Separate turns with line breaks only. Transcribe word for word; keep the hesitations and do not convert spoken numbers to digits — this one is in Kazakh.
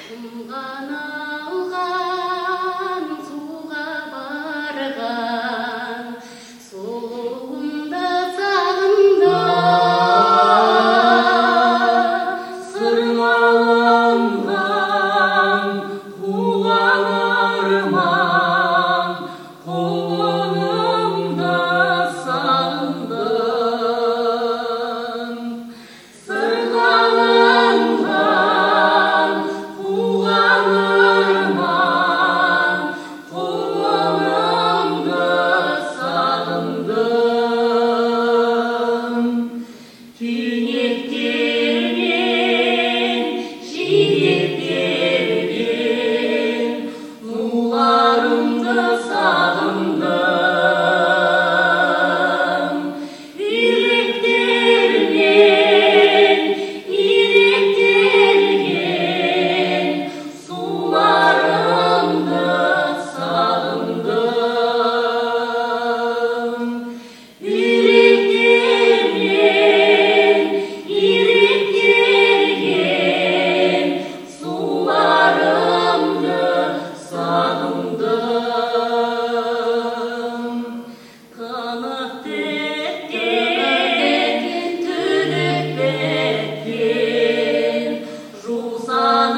Құмған алған суға барған сұлуымды сағындым. Сырғаланған туған арман құлынымды сағындым. Сырғаланған туған арман құлынымды сағындым. Түйнектермен жиектелген нуларымды сағындым. Үйректермен иректелген суларымды сағындым. Үйректермен иректелген суларымды сағындым. Қанат біткен, түнек біткен, жусан